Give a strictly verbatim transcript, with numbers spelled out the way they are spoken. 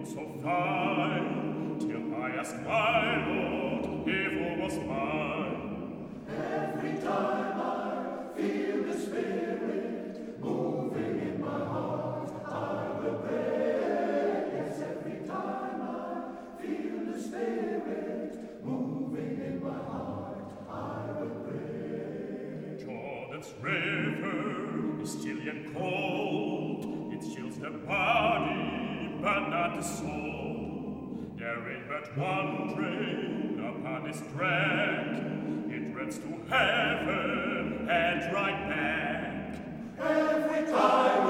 so fine, till I asked my Lord if all was mine. Every time I feel the Spirit moving in my heart, I will pray. Yes, every time I feel the Spirit moving in my heart, I will pray. Jordan's river is still yet cold, it chills the body, but not the soul. There ain't but one train upon its track, it runs to heaven and right back. Every time